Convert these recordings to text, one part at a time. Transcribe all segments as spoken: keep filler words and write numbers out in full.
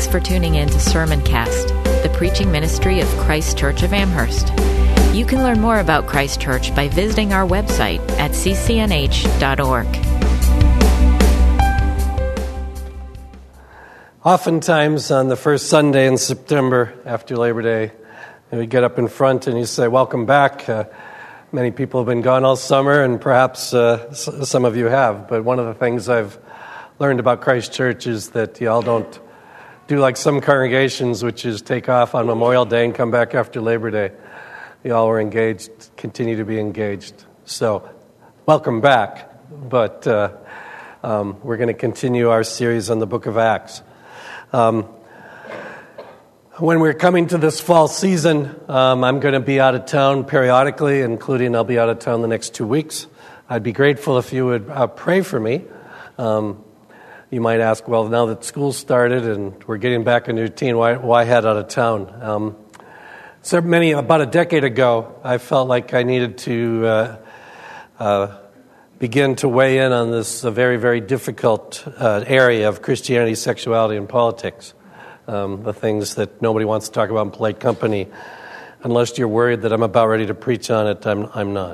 Thanks for tuning in to Sermoncast, the preaching ministry of Christ Church of Amherst. You can learn more about Christ Church by visiting our website at c c n h dot org. Oftentimes on the first Sunday in September after Labor Day, we get up in front and you say, "Welcome back." Uh, many people have been gone all summer, and perhaps uh, s- some of you have. But one of the things I've learned about Christ Church is that y'all don't do like some congregations, which is take off on Memorial Day and come back after Labor Day. Y'all were engaged, continue to be engaged. So, welcome back. But uh, um, we're going to continue our series on the book of Acts. Um, when we're coming to this fall season, um, I'm going to be out of town periodically, including I'll be out of town the next two weeks. I'd be grateful if you would uh, pray for me. Um, you might ask, well, now that school started and we're getting back in routine, why, why head out of town? Um, so many, about a decade ago, I felt like I needed to uh, uh, begin to weigh in on this uh, very, very difficult uh, area of Christianity, sexuality, and politics. Um, the things that nobody wants to talk about in polite company. Unless you're worried that I'm about ready to preach on it, I'm, I'm not.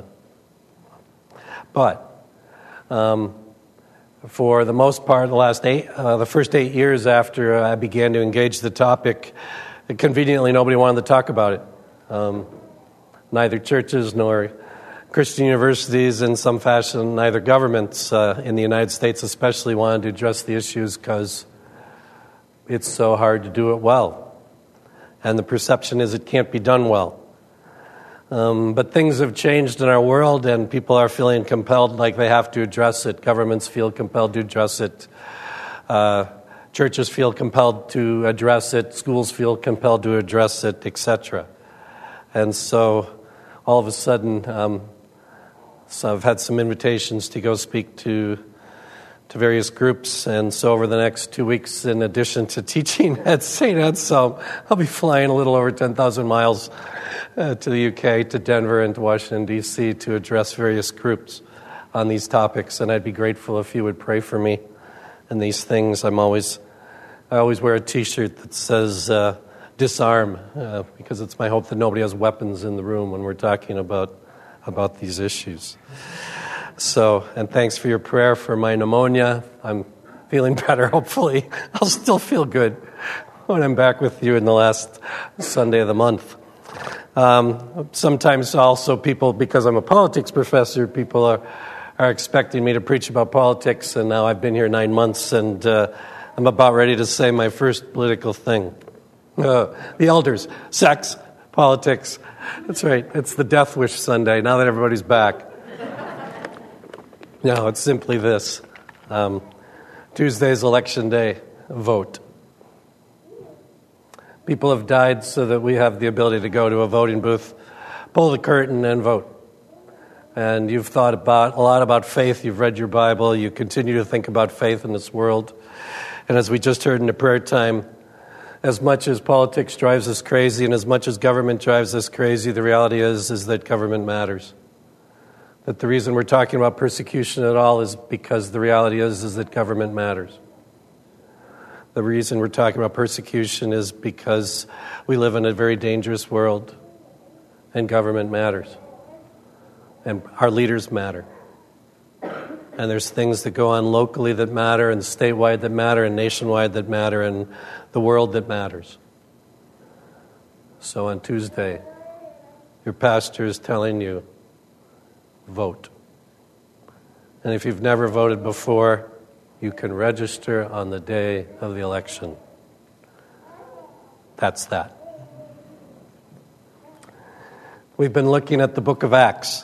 But um, for the most part, the last eight, uh, the first eight years after I began to engage the topic, conveniently nobody wanted to talk about it. Um, neither churches nor Christian universities, in some fashion, neither governments uh, in the United States especially wanted to address the issues because it's so hard to do it well. And the perception is it can't be done well. Um, but things have changed in our world, and people are feeling compelled like they have to address it. Governments feel compelled to address it. Uh, churches feel compelled to address it. Schools feel compelled to address it, et cetera. And so all of a sudden, um, so I've had some invitations to go speak to to various groups, and so over the next two weeks, in addition to teaching at Saint Anselm, I'll be flying a little over ten thousand miles uh, to the U K, to Denver, and to Washington, D C to address various groups on these topics, and I'd be grateful if you would pray for me in these things. I'm always, I always wear a T-shirt that says, uh, disarm, uh, because it's my hope that nobody has weapons in the room when we're talking about, about these issues. So, and thanks for your prayer for my pneumonia. I'm feeling better, hopefully. I'll still feel good when I'm back with you in the last Sunday of the month. Um, sometimes also people, because I'm a politics professor, people are, are expecting me to preach about politics, and now I've been here nine months, and uh, I'm about ready to say my first political thing. Uh, the elders, sex, politics. That's right, it's the Death Wish Sunday, now that everybody's back. No, it's simply this. Um, Tuesday's election day, vote. People have died so that we have the ability to go to a voting booth, pull the curtain, and vote. And you've thought about a lot about faith. You've read your Bible. You continue to think about faith in this world. And as we just heard in the prayer time, as much as politics drives us crazy and as much as government drives us crazy, the reality is, is that government matters. That the reason we're talking about persecution at all is because the reality is, is that government matters. The reason we're talking about persecution is because we live in a very dangerous world, and government matters. And our leaders matter. And there's things that go on locally that matter, and statewide that matter, and nationwide that matter, and the world that matters. So on Tuesday, your pastor is telling you, vote. And if you've never voted before, you can register on the day of the election. That's that. We've been looking at the book of Acts.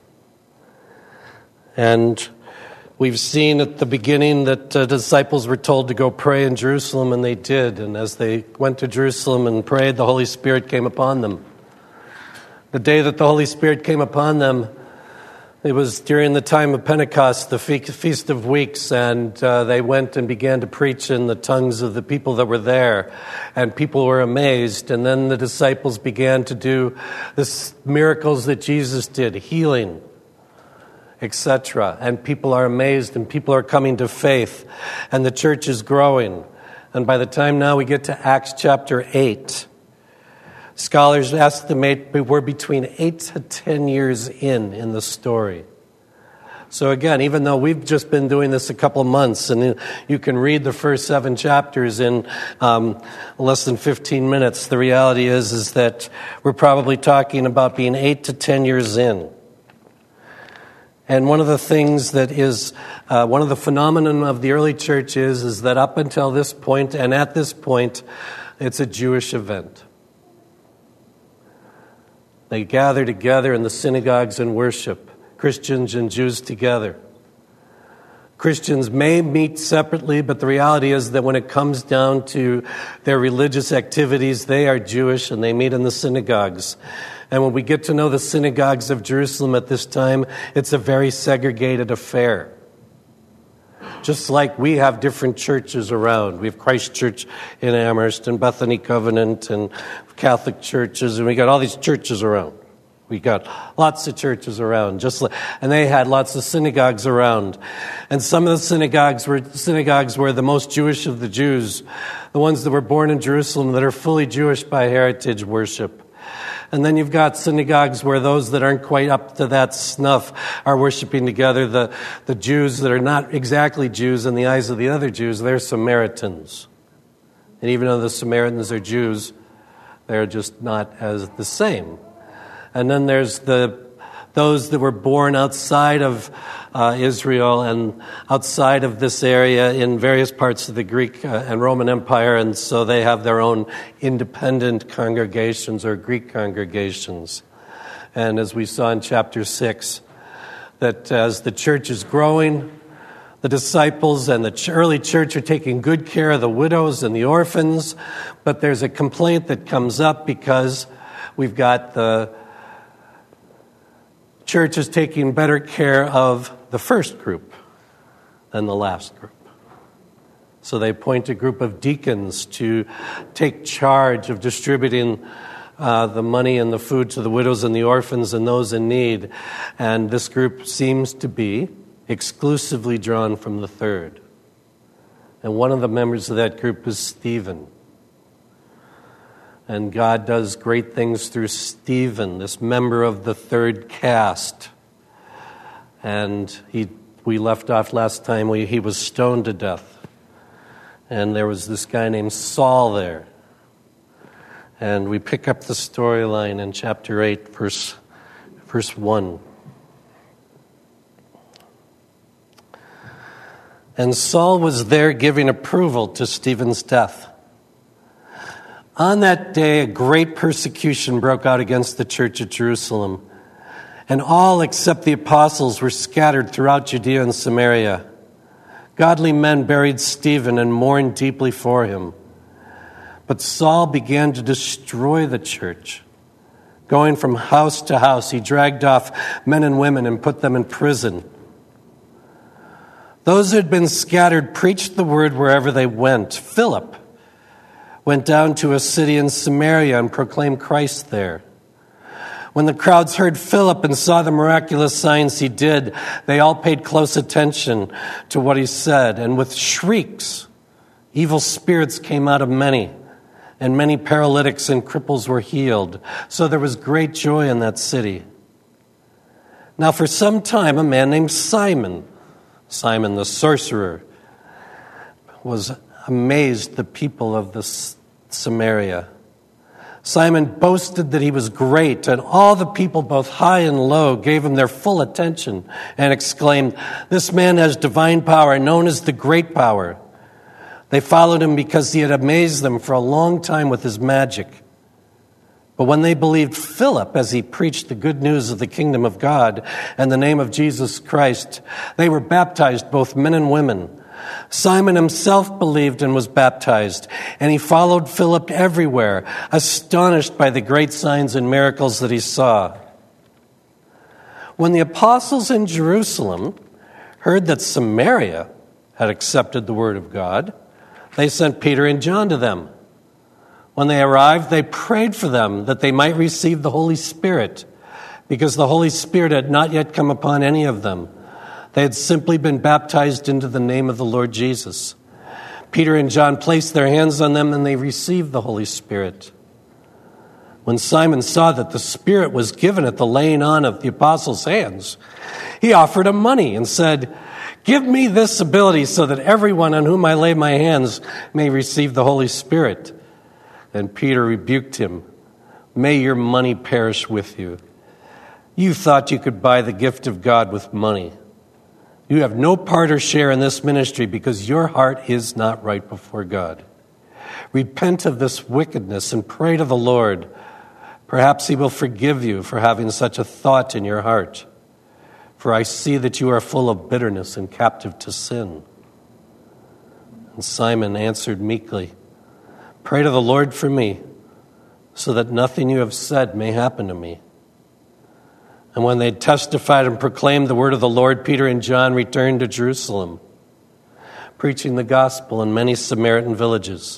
And we've seen at the beginning that uh, disciples were told to go pray in Jerusalem, and they did. And as they went to Jerusalem and prayed, the Holy Spirit came upon them. The day that the Holy Spirit came upon them, it was during the time of Pentecost, the Feast of Weeks, and uh, they went and began to preach in the tongues of the people that were there, and people were amazed. And then the disciples began to do the miracles that Jesus did, healing, et cetera. And people are amazed, and people are coming to faith, and the church is growing. And by the time now we get to Acts chapter eight, scholars estimate we're between eight to ten years in in the story. So again, even though we've just been doing this a couple of months, and you can read the first seven chapters in um, less than fifteen minutes, the reality is, is that we're probably talking about being eight to ten years in. And one of the things that is, uh, one of the phenomenon of the early church is, is that up until this point, and at this point, it's a Jewish event. They gather together in the synagogues and worship. Christians and Jews together. Christians may meet separately, but the reality is that when it comes down to their religious activities, they are Jewish and they meet in the synagogues. And when we get to know the synagogues of Jerusalem at this time, it's a very segregated affair. Just like we have different churches around. We have Christ Church in Amherst and Bethany Covenant and Catholic churches, and we got all these churches around. We got lots of churches around, just like, and they had lots of synagogues around. And some of the synagogues were synagogues were the most Jewish of the Jews, the ones that were born in Jerusalem that are fully Jewish by heritage worship. And then you've got synagogues where those that aren't quite up to that snuff are worshiping together. The, the Jews that are not exactly Jews in the eyes of the other Jews, they're Samaritans. And even though the Samaritans are Jews, they're just not as the same. And then there's the those that were born outside of uh, Israel and outside of this area in various parts of the Greek uh, and Roman Empire, and so they have their own independent congregations or Greek congregations. And as we saw in chapter six, that as the church is growing, the disciples and the early church are taking good care of the widows and the orphans, but there's a complaint that comes up because we've got the church is taking better care of the first group than the last group. So they appoint a group of deacons to take charge of distributing uh, the money and the food to the widows and the orphans and those in need. And this group seems to be exclusively drawn from the third. And one of the members of that group is Stephen. And God does great things through Stephen, this member of the third caste. And he, we left off last time, we, he was stoned to death. And there was this guy named Saul there. And we pick up the storyline in chapter eight, verse, verse one. And Saul was there giving approval to Stephen's death. On that day, a great persecution broke out against the church at Jerusalem, and all except the apostles were scattered throughout Judea and Samaria. Godly men buried Stephen and mourned deeply for him. But Saul began to destroy the church. Going from house to house, he dragged off men and women and put them in prison. Those who had been scattered preached the word wherever they went. Philip went down to a city in Samaria and proclaimed Christ there. When the crowds heard Philip and saw the miraculous signs he did, they all paid close attention to what he said. And with shrieks, evil spirits came out of many, and many paralytics and cripples were healed. So there was great joy in that city. Now for some time, a man named Simon, Simon the sorcerer, was amazed the people of the Samaria. Simon boasted that he was great, and all the people, both high and low, gave him their full attention and exclaimed, "This man has divine power, known as the Great Power." They followed him because he had amazed them for a long time with his magic. But when they believed Philip as he preached the good news of the kingdom of God and the name of Jesus Christ, they were baptized, both men and women. Simon himself believed and was baptized, and he followed Philip everywhere, astonished by the great signs and miracles that he saw. When the apostles in Jerusalem heard that Samaria had accepted the word of God, they sent Peter and John to them. When they arrived, they prayed for them that they might receive the Holy Spirit, because the Holy Spirit had not yet come upon any of them. They had simply been baptized into the name of the Lord Jesus. Peter and John placed their hands on them and they received the Holy Spirit. When Simon saw that the Spirit was given at the laying on of the apostles' hands, he offered them money and said, "Give me this ability so that everyone on whom I lay my hands may receive the Holy Spirit." Then Peter rebuked him. "May your money perish with you. You thought you could buy the gift of God with money. You have no part or share in this ministry because your heart is not right before God. Repent of this wickedness and pray to the Lord. Perhaps he will forgive you for having such a thought in your heart. For I see that you are full of bitterness and captive to sin." And Simon answered meekly, "Pray to the Lord for me, so that nothing you have said may happen to me." And when they testified and proclaimed the word of the Lord, Peter and John returned to Jerusalem, preaching the gospel in many Samaritan villages.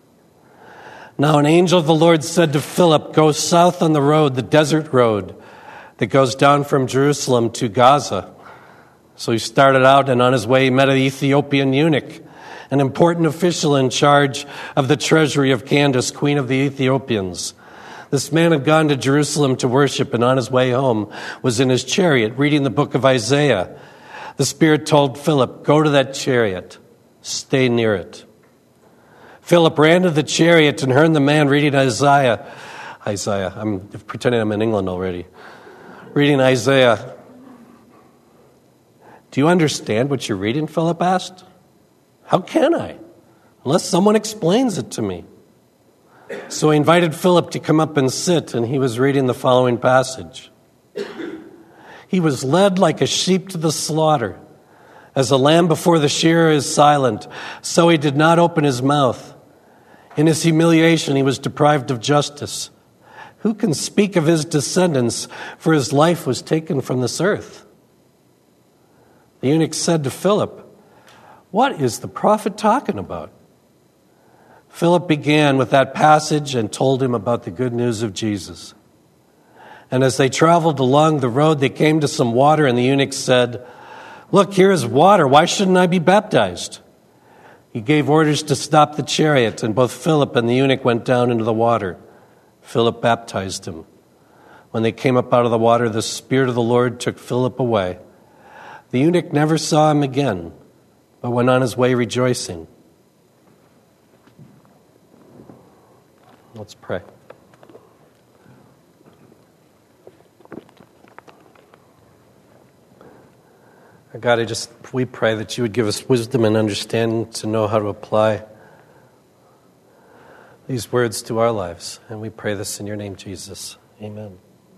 Now an angel of the Lord said to Philip, "Go south on the road, the desert road, that goes down from Jerusalem to Gaza." So he started out, and on his way he met an Ethiopian eunuch, an important official in charge of the treasury of Candace, queen of the Ethiopians. This man had gone to Jerusalem to worship, and on his way home was in his chariot reading the book of Isaiah. The Spirit told Philip, "Go to that chariot, stay near it." Philip ran to the chariot and heard the man reading Isaiah. Isaiah, I'm pretending I'm in England already. Reading Isaiah. "Do you understand what you're reading?" Philip asked. "How can I, unless someone explains it to me?" So he invited Philip to come up and sit, and he was reading the following passage. "He was led like a sheep to the slaughter. As a lamb before the shearer is silent, so he did not open his mouth. In his humiliation he was deprived of justice. Who can speak of his descendants, for his life was taken from this earth?" The eunuch said to Philip, "What is the prophet talking about?" Philip began with that passage and told him about the good news of Jesus. And as they traveled along the road, they came to some water, and the eunuch said, "Look, here is water. Why shouldn't I be baptized?" He gave orders to stop the chariot, and both Philip and the eunuch went down into the water. Philip baptized him. When they came up out of the water, the Spirit of the Lord took Philip away. The eunuch never saw him again, but went on his way rejoicing. Let's pray. God, I just, we pray that you would give us wisdom and understanding to know how to apply these words to our lives. And we pray this in your name, Jesus. Amen.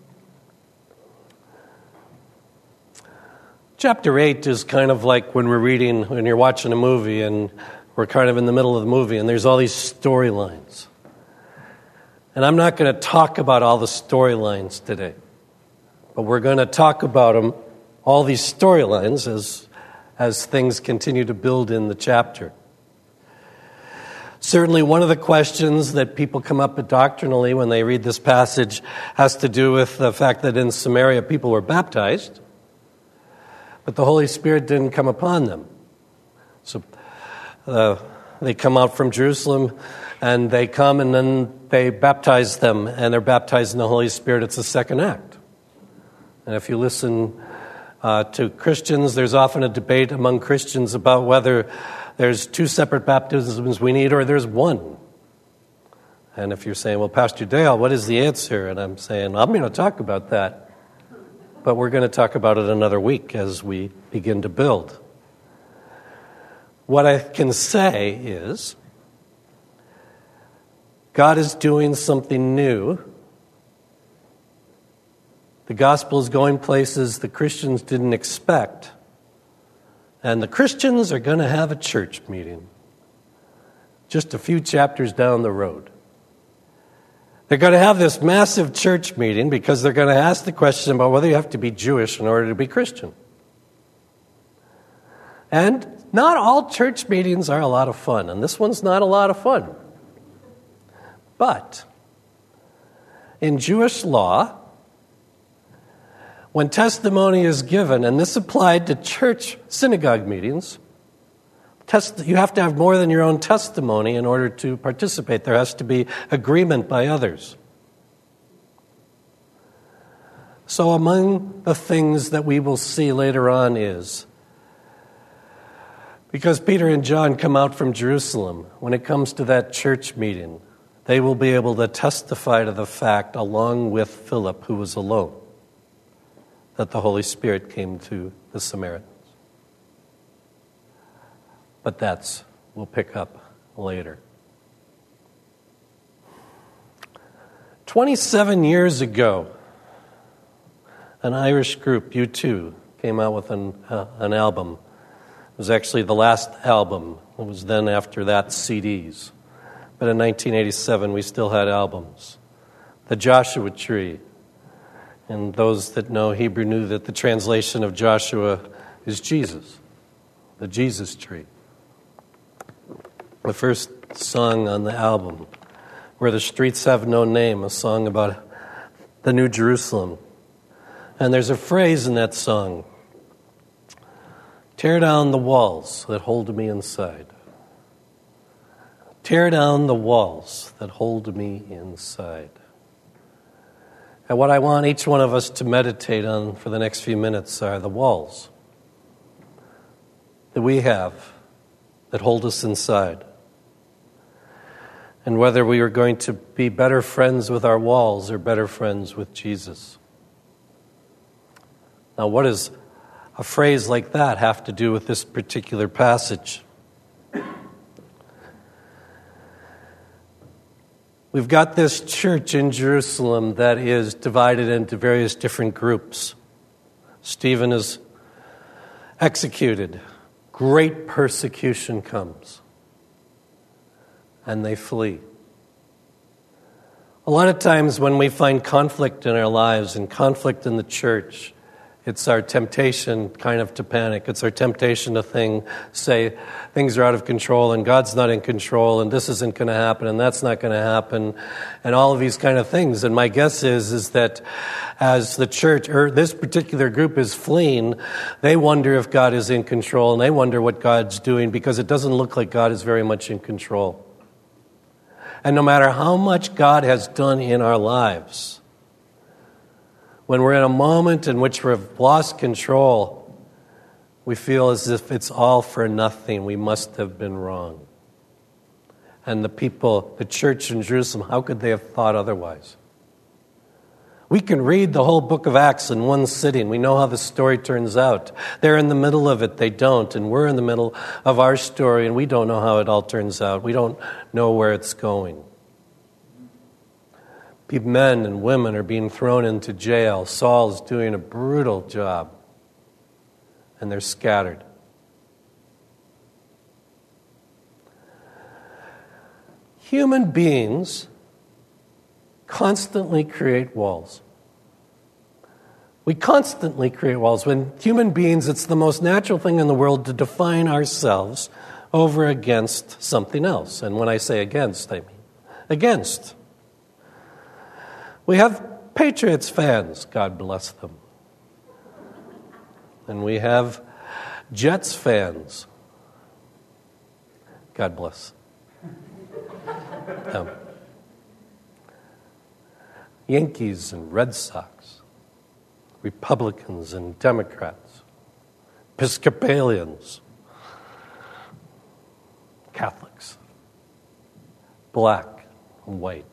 Chapter eight is kind of like when we're reading, when you're watching a movie and we're kind of in the middle of the movie and there's all these storylines. And I'm not going to talk about all the storylines today, but we're going to talk about them, all these storylines, as, as things continue to build in the chapter. Certainly one of the questions that people come up with doctrinally when they read this passage has to do with the fact that in Samaria people were baptized, but the Holy Spirit didn't come upon them. So uh, they come out from Jerusalem, and they come and then they baptize them, and they're baptized in the Holy Spirit. It's the second act. And if you listen uh, to Christians, there's often a debate among Christians about whether there's two separate baptisms we need or there's one. And if you're saying, well, Pastor Dale, what is the answer? And I'm saying, I'm going to talk about that. But we're going to talk about it another week as we begin to build. What I can say is, God is doing something new. The gospel is going places the Christians didn't expect. And the Christians are going to have a church meeting just a few chapters down the road. They're going to have this massive church meeting because they're going to ask the question about whether you have to be Jewish in order to be Christian. And not all church meetings are a lot of fun, and this one's not a lot of fun. But in Jewish law, when testimony is given, and this applied to church synagogue meetings, test, you have to have more than your own testimony in order to participate. There has to be agreement by others. So among the things that we will see later on is, because Peter and John come out from Jerusalem, when it comes to that church meeting, they will be able to testify to the fact, along with Philip, who was alone, that the Holy Spirit came to the Samaritans. But that's, we'll pick up later. twenty-seven years ago, an Irish group, U two, came out with an, uh, an album. It was actually the last album. It was then after that C Ds. But in nineteen eighty-seven, we still had albums. The Joshua Tree. And those that know Hebrew knew that the translation of Joshua is Jesus. The Jesus Tree. The first song on the album, Where the Streets Have No Name, a song about the New Jerusalem. And there's a phrase in that song, tear down the walls that hold me inside. Tear down the walls that hold me inside. And what I want each one of us to meditate on for the next few minutes are the walls that we have that hold us inside. And whether we are going to be better friends with our walls or better friends with Jesus. Now, what does a phrase like that have to do with this particular passage? We've got this church in Jerusalem that is divided into various different groups. Stephen is executed. Great persecution comes. And they flee. A lot of times when we find conflict in our lives and conflict in the church, it's our temptation kind of to panic. It's our temptation to think, say things are out of control and God's not in control and this isn't going to happen and that's not going to happen and all of these kind of things. And my guess is, is that as the church, or this particular group is fleeing, they wonder if God is in control and they wonder what God's doing because it doesn't look like God is very much in control. And no matter how much God has done in our lives, when we're in a moment in which we've lost control, we feel as if it's all for nothing. We must have been wrong. And the people, the church in Jerusalem, how could they have thought otherwise? We can read the whole book of Acts in one sitting. We know how the story turns out. They're in the middle of it. They don't. And we're in the middle of our story, and we don't know how it all turns out. We don't know where it's going. Men and women are being thrown into jail. Saul's doing a brutal job. And they're scattered. Human beings constantly create walls. We constantly create walls. When human beings, it's the most natural thing in the world to define ourselves over against something else. And when I say against, I mean against. We have Patriots fans, God bless them. And we have Jets fans. God bless them. Yankees and Red Sox. Republicans and Democrats. Episcopalians. Catholics. Black and white.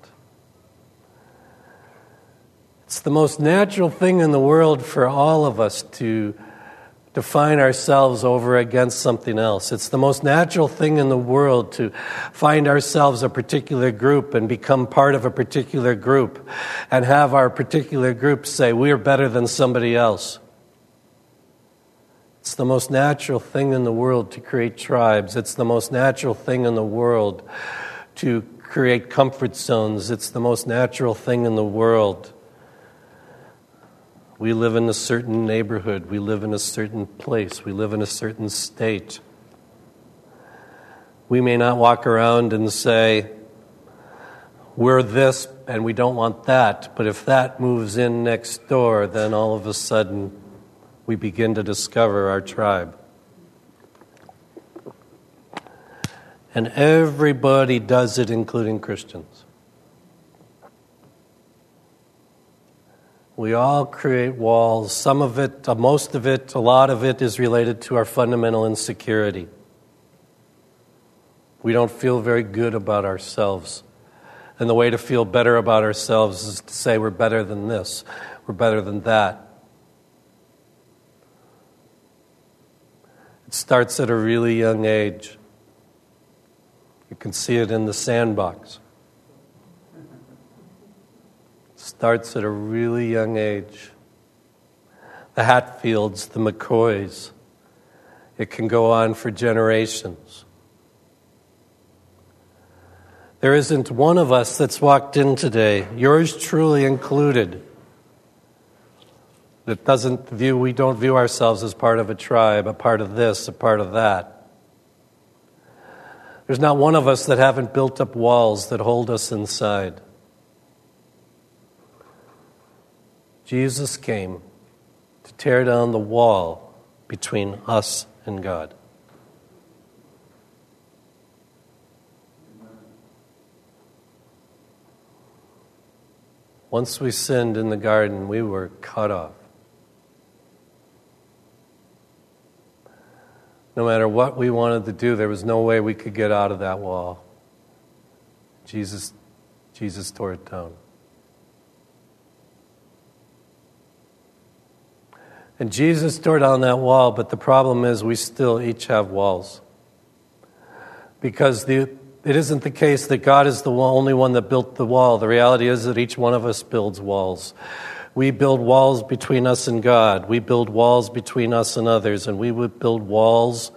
It's the most natural thing in the world for all of us to define ourselves over against something else. It's the most natural thing in the world to find ourselves a particular group and become part of a particular group and have our particular group say, we're better than somebody else. It's the most natural thing in the world to create tribes. It's the most natural thing in the world to create comfort zones. It's the most natural thing in the world. We live in a certain neighborhood. We live in a certain place. We live in a certain state. We may not walk around and say, we're this and we don't want that. But if that moves in next door, then all of a sudden we begin to discover our tribe. And everybody does it, including Christians. We all create walls. Some of it, most of it, a lot of it is related to our fundamental insecurity. We don't feel very good about ourselves. And the way to feel better about ourselves is to say we're better than this, we're better than that. It starts at a really young age. You can see it in the sandbox. It starts at a really young age. The Hatfields, the McCoys. It can go on for generations. There isn't one of us that's walked in today, yours truly included, that doesn't view, we don't view ourselves as part of a tribe, a part of this, a part of that. There's not one of us that haven't built up walls that hold us inside. Jesus came to tear down the wall between us and God. Once we sinned in the garden, we were cut off. No matter what we wanted to do, there was no way we could get out of that wall. Jesus, Jesus tore it down. And Jesus tore down that wall, but the problem is we still each have walls. Because the It isn't the case that God is the only one that built the wall. The reality is that each one of us builds walls. We build walls between us and God. We build walls between us and others. And we would build walls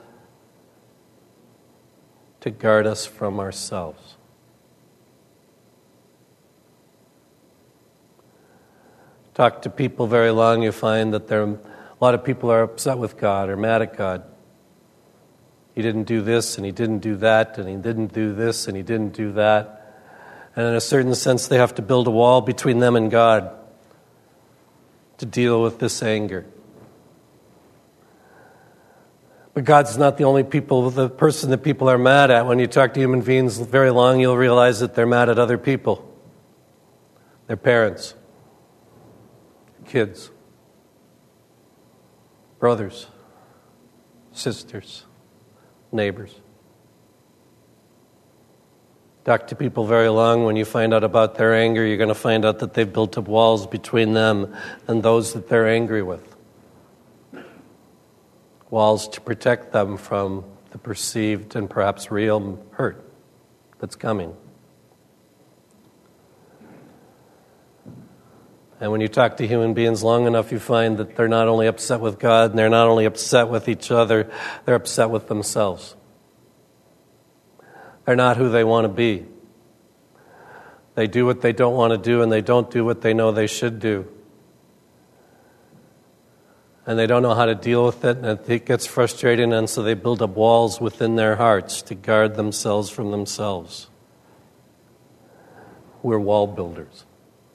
to guard us from ourselves. Talk to people very long, you find that there, a lot of people are upset with God or mad at God. He didn't do this, and he didn't do that, and he didn't do this, and he didn't do that. And in a certain sense, they have to build a wall between them and God to deal with this anger. But God's not the only people, the person that people are mad at. When you talk to human beings very long, you'll realize that they're mad at other people. Their parents, kids, brothers, sisters, neighbors. Talk to people very long. When you find out about their anger, you're going to find out that they've built up walls between them and those that they're angry with. Walls to protect them from the perceived and perhaps real hurt that's coming. And when you talk to human beings long enough, you find that they're not only upset with God, and they're not only upset with each other, they're upset with themselves. They're not who they want to be. They do what they don't want to do, and they don't do what they know they should do. And they don't know how to deal with it, and it gets frustrating, and so they build up walls within their hearts to guard themselves from themselves. We're wall builders.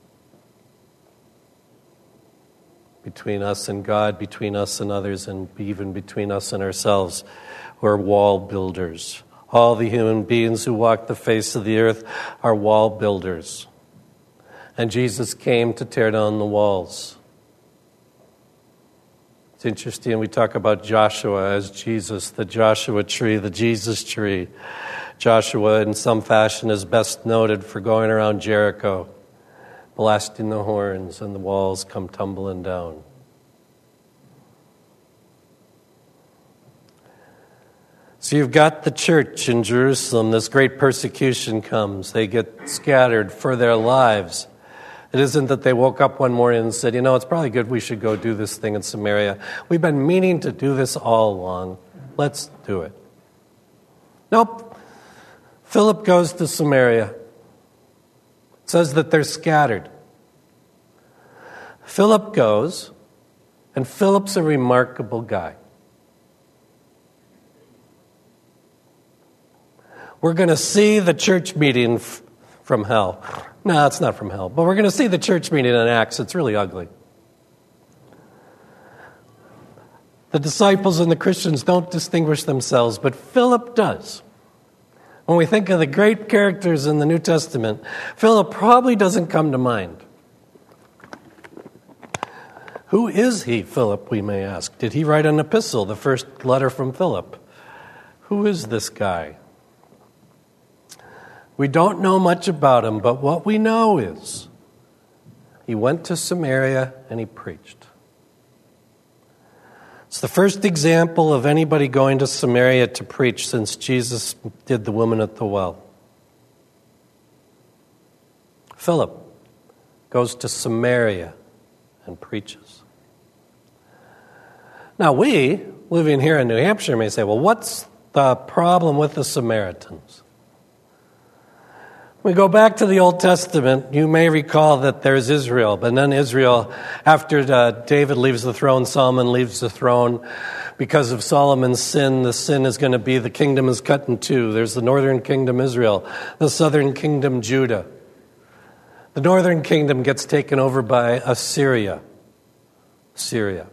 Between us and God, between us and others, and even between us and ourselves. We're wall builders. All the human beings who walk the face of the earth are wall builders. And Jesus came to tear down the walls. It's interesting, we talk about Joshua as Jesus, the Joshua tree, the Jesus tree. Joshua, in some fashion, is best noted for going around Jericho, blasting the horns, and the walls come tumbling down. So you've got the church in Jerusalem. This great persecution comes. They get scattered for their lives. It isn't that they woke up one morning and said, you know, it's probably good we should go do this thing in Samaria. We've been meaning to do this all along. Let's do it. Nope. Philip goes to Samaria. It says that they're scattered. Philip goes, and Philip's a remarkable guy. We're going to see the church meeting f- from hell. No, it's not from hell, but we're going to see the church meeting in Acts. It's really ugly. The disciples and the Christians don't distinguish themselves, but Philip does. When we think of the great characters in the New Testament, Philip probably doesn't come to mind. Who is he, Philip, we may ask? Did he write an epistle, the first letter from Philip? Who is this guy? We don't know much about him, but what we know is he went to Samaria and he preached. It's the first example of anybody going to Samaria to preach since Jesus did the woman at the well. Philip goes to Samaria and preaches. Now we, living here in New Hampshire, may say, well, what's the problem with the Samaritans? We go back to the Old Testament, you may recall that there's Israel, but then Israel, after uh, David leaves the throne, Solomon leaves the throne. Because of Solomon's sin, the sin is going to be the kingdom is cut in two. There's the northern kingdom, Israel, the southern kingdom, Judah. The northern kingdom gets taken over by Assyria. Syria.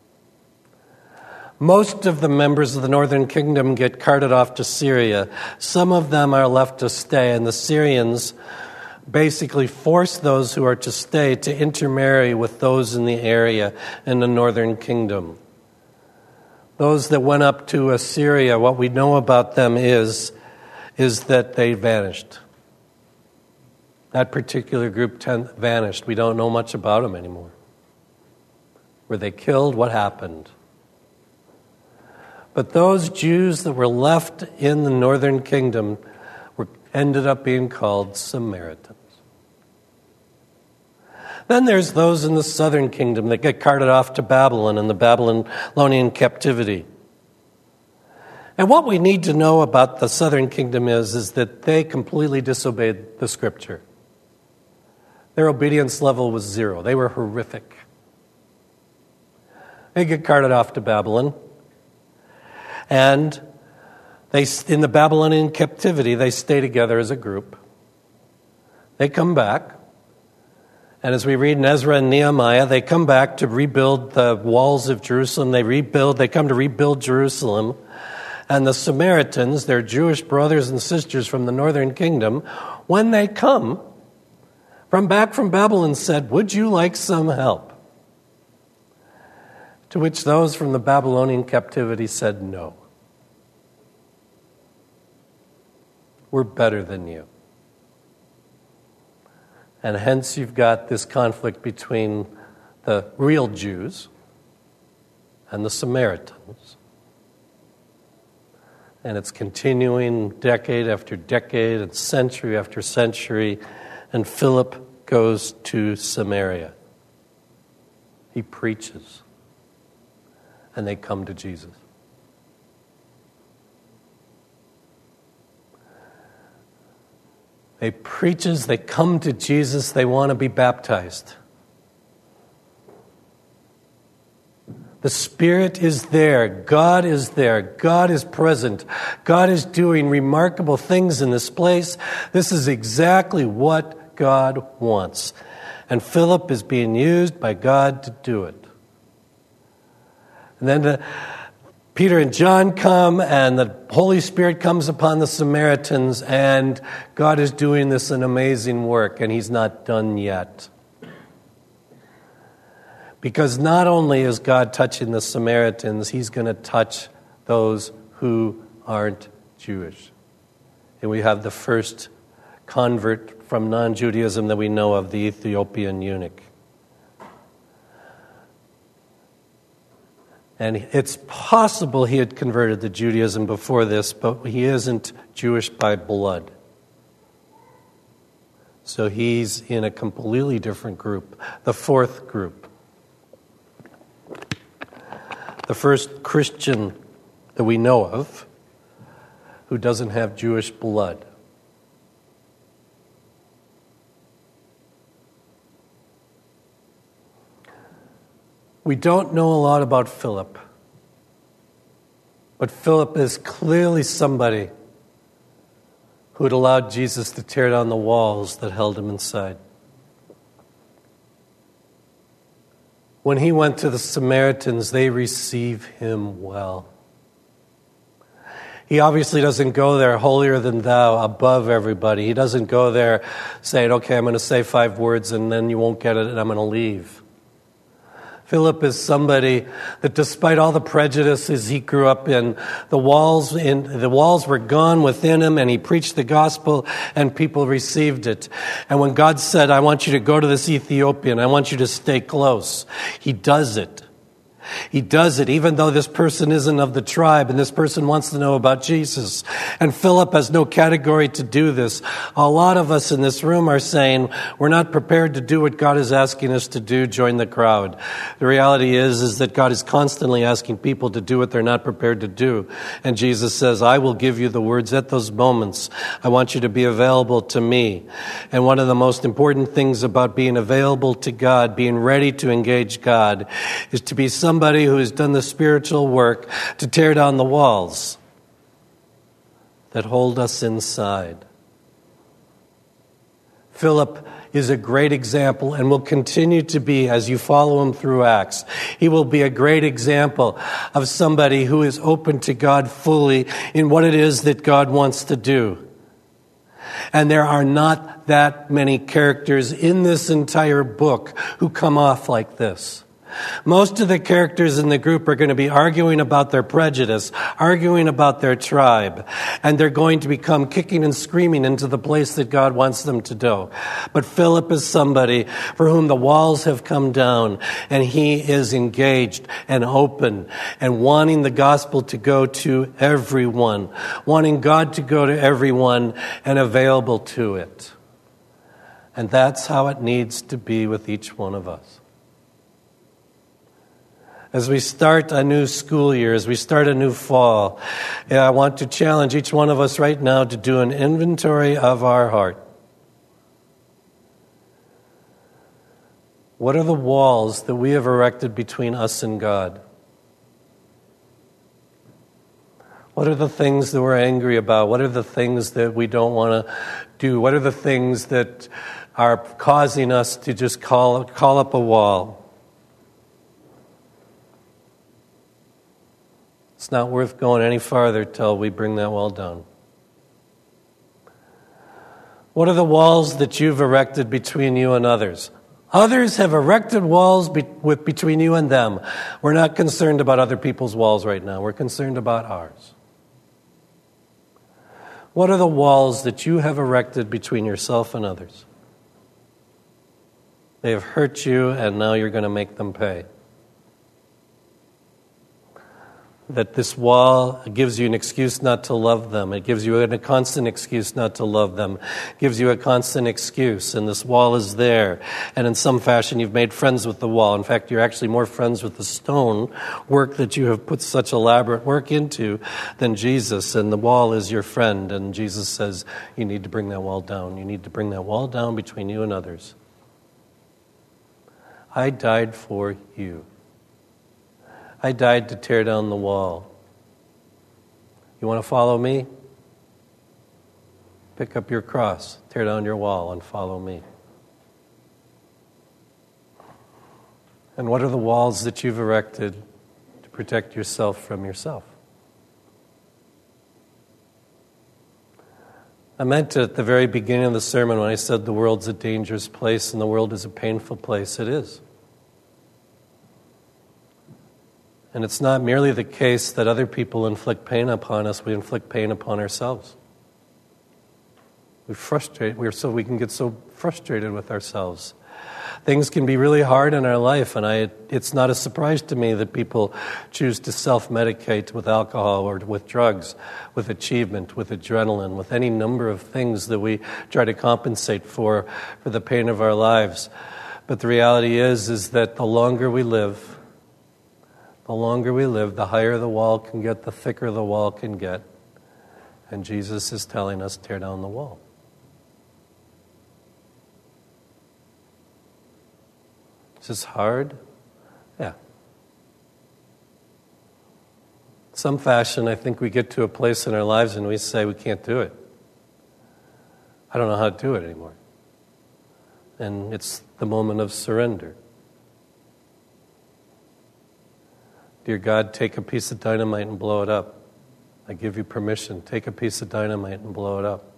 Most of the members of the northern kingdom get carted off to Syria. Some of them are left to stay, and the Syrians basically force those who are to stay to intermarry with those in the area in the northern kingdom. Those that went up to Assyria, what we know about them is, is that they vanished. That particular group ten- vanished. We don't know much about them anymore. Were they killed? What happened? But those Jews that were left in the northern kingdom were ended up being called Samaritans. Then there's those in the southern kingdom that get carted off to Babylon in the Babylonian captivity. And what we need to know about the southern kingdom is, is that they completely disobeyed the scripture. Their obedience level was zero. They were horrific. They get carted off to Babylon. And they, in the Babylonian captivity, they stay together as a group. They come back. And as we read in Ezra and Nehemiah, they come back to rebuild the walls of Jerusalem. They rebuild, they come to rebuild Jerusalem. And the Samaritans, their Jewish brothers and sisters from the northern kingdom, when they come from back from Babylon, said, "Would you like some help?" To which those from the Babylonian captivity said, "No. We're better than you." And hence you've got this conflict between the real Jews and the Samaritans. And it's continuing decade after decade and century after century. And Philip goes to Samaria. He preaches. And they come to Jesus. They preaches, they come to Jesus, they want to be baptized. The Spirit is there. God is there. God is present. God is doing remarkable things in this place. This is exactly what God wants. And Philip is being used by God to do it. And then the, Peter and John come, and the Holy Spirit comes upon the Samaritans, and God is doing this an amazing work, and He's not done yet. Because not only is God touching the Samaritans, He's going to touch those who aren't Jewish. And we have the first convert from non-Judaism that we know of, the Ethiopian eunuch. And it's possible he had converted to Judaism before this, but he isn't Jewish by blood. So he's in a completely different group, the fourth group. The first Christian that we know of who doesn't have Jewish blood. We don't know a lot about Philip, but Philip is clearly somebody who had allowed Jesus to tear down the walls that held him inside. When he went to the Samaritans, they receive him well. He obviously doesn't go there holier than thou, above everybody. He doesn't go there saying, okay, I'm going to say five words and then you won't get it and I'm going to leave. Philip is somebody that despite all the prejudices he grew up in, the walls in the walls were gone within him, and he preached the gospel and people received it. And when God said, I want you to go to this Ethiopian, I want you to stay close, he does it. He does it even though this person isn't of the tribe and this person wants to know about Jesus. And Philip has no category to do this. A lot of us in this room are saying we're not prepared to do what God is asking us to do, join the crowd. The reality is, is that God is constantly asking people to do what they're not prepared to do. And Jesus says, I will give you the words at those moments. I want you to be available to me. And one of the most important things about being available to God, being ready to engage God, is to be somebody Somebody who has done the spiritual work to tear down the walls that hold us inside. Philip is a great example and will continue to be as you follow him through Acts. He will be a great example of somebody who is open to God fully in what it is that God wants to do. And there are not that many characters in this entire book who come off like this. Most of the characters in the group are going to be arguing about their prejudice, arguing about their tribe, and they're going to become kicking and screaming into the place that God wants them to do. But Philip is somebody for whom the walls have come down, and he is engaged and open and wanting the gospel to go to everyone, wanting God to go to everyone and available to it. And that's how it needs to be with each one of us. As we start a new school year, as we start a new fall, I want to challenge each one of us right now to do an inventory of our heart. What are the walls that we have erected between us and God? What are the things that we're angry about? What are the things that we don't want to do? What are the things that are causing us to just call, call up a wall? It's not worth going any farther till we bring that wall down. What are the walls that you've erected between you and others? Others have erected walls be- with, between you and them. We're not concerned about other people's walls right now. We're concerned about ours. What are the walls that you have erected between yourself and others? They have hurt you, and now you're going to make them pay. That this wall gives you an excuse not to love them. It gives you a constant excuse not to love them. It gives you a constant excuse, and this wall is there. And in some fashion, you've made friends with the wall. In fact, you're actually more friends with the stone work that you have put such elaborate work into than Jesus. And the wall is your friend. And Jesus says, you need to bring that wall down. You need to bring that wall down between you and others. I died for you. I died to tear down the wall. You want to follow me? Pick up your cross, tear down your wall, and follow me. And what are the walls that you've erected to protect yourself from yourself? I meant at the very beginning of the sermon when I said the world's a dangerous place and the world is a painful place. It is. And it's not merely the case that other people inflict pain upon us, we inflict pain upon ourselves. We frustrate, we're so we can get so frustrated with ourselves. Things can be really hard in our life, and I, it's not a surprise to me that people choose to self-medicate with alcohol or with drugs, with achievement, with adrenaline, with any number of things that we try to compensate for, for the pain of our lives. But the reality is, is that the longer we live, The longer we live, the higher the wall can get, the thicker the wall can get. And Jesus is telling us, tear down the wall. Is this hard? Yeah. In some fashion, I think we get to a place in our lives and we say, we can't do it. I don't know how to do it anymore. And it's the moment of surrender. Dear God, take a piece of dynamite and blow it up. I give you permission. Take a piece of dynamite and blow it up.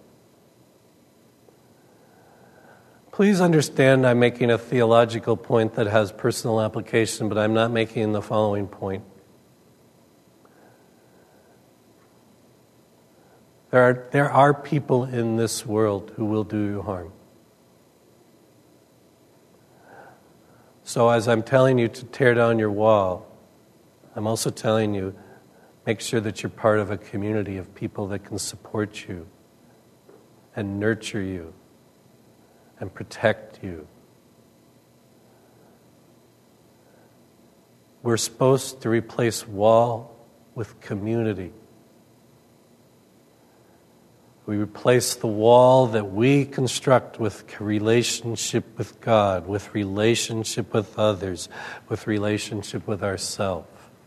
Please understand I'm making a theological point that has personal application, but I'm not making the following point. There are, there are people in this world who will do you harm. So as I'm telling you to tear down your wall, I'm also telling you, make sure that you're part of a community of people that can support you and nurture you and protect you. We're supposed to replace wall with community. We replace the wall that we construct with relationship with God, with relationship with others, with relationship with ourselves.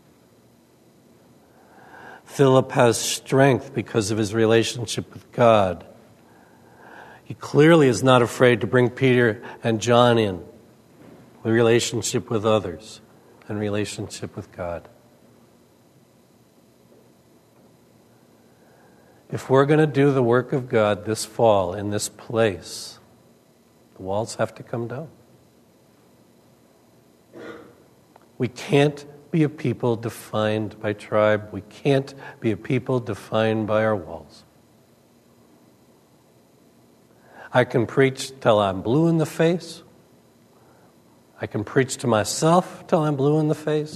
Philip has strength because of his relationship with God. He clearly is not afraid to bring Peter and John in, with relationship with others and relationship with God. If we're going to do the work of God this fall in this place, the walls have to come down. We can't be a people defined by tribe. We can't be a people defined by our walls. I can preach till I'm blue in the face. I can preach to myself till I'm blue in the face.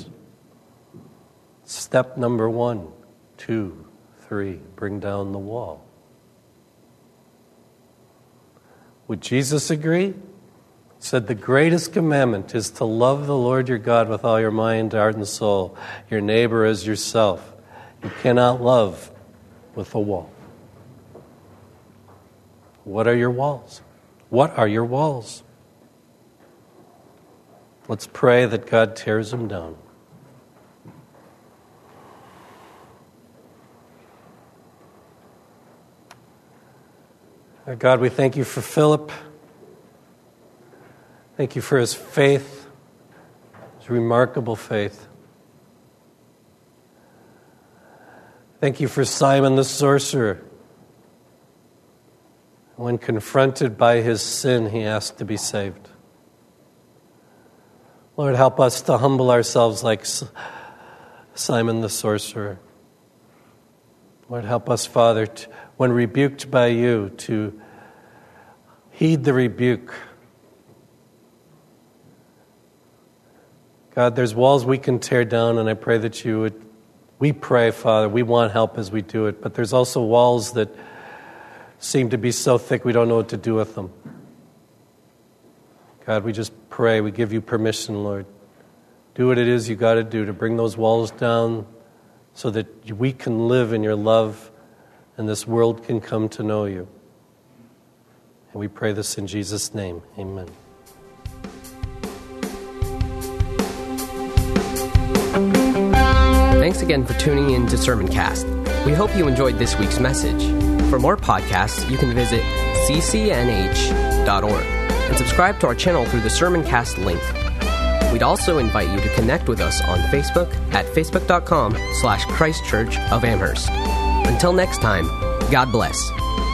Step number one, two, three, bring down the wall. Would Jesus agree? He said the greatest commandment is to love the Lord your God with all your mind, heart, and soul, your neighbor as yourself. You cannot love with a wall. What are your walls? What are your walls? Let's pray that God tears them down. God, we thank you for Philip. Thank you for his faith, his remarkable faith. Thank you for Simon the sorcerer. When confronted by his sin, he asked to be saved. Lord, help us to humble ourselves like Simon the sorcerer. Lord, help us, Father, to, when rebuked by you, to heed the rebuke. God, there's walls we can tear down, and I pray that you would, we pray, Father, we want help as we do it, but there's also walls that seem to be so thick we don't know what to do with them. God, we just pray, we give you permission, Lord. Do what it is you got to do to bring those walls down so that we can live in your love and this world can come to know you. And we pray this in Jesus' name. Amen. Thanks again for tuning in to Sermoncast. We hope you enjoyed this week's message. For more podcasts, you can visit c c n h dot org and subscribe to our channel through the Sermoncast link. We'd also invite you to connect with us on Facebook at facebook.com slash Christ Church of Amherst. Until next time, God bless.